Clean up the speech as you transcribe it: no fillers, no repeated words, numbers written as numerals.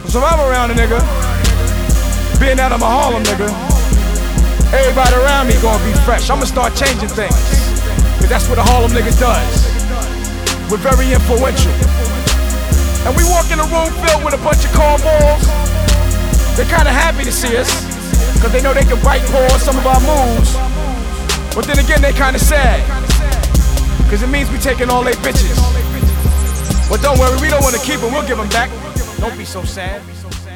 So if I'm around a nigga, being out of my Harlem, nigga, everybody around me gonna be fresh. I'ma start changing things, cause that's what a Harlem nigga does. We're very influential. And we walk in a room filled with a bunch of cornballs. They're kinda happy to see us, cause they know they can bite pause some of our moves. But then again, they kinda sad, cause it means we taking all they bitches. But don't worry, we don't wanna keep them, we'll give them back. Don't be so sad.